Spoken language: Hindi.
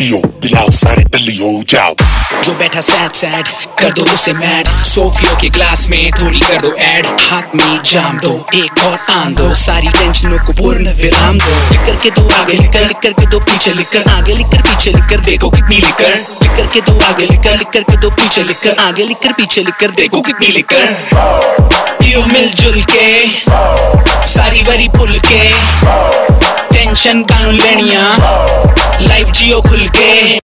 लियो, पिलाओ सारे पिलियो जाओ। जो बैठा सैड सैड कर दो उसे मैड, सोफियो के ग्लास में थोड़ी कर दो ऐड, हाथ में जाम दो एक और आन दो, सारी टेंशनों को पूर्ण विराम दो। लिकर के दो आगे लिकर, लिकर के दो पीछे लिकर, आगे लिकर पीछे लिकर, देखो कितनी लिकर। लिकर के दो आगे लिकर, लिकर के दो पीछे लिकर, आगे लिकर पीछे लिकर, देखो कितनी लिकर। पियो मिलजुल के सारी वरी पुल के, टेंशन कानून लेनिया, लाइफ जियो खुल के।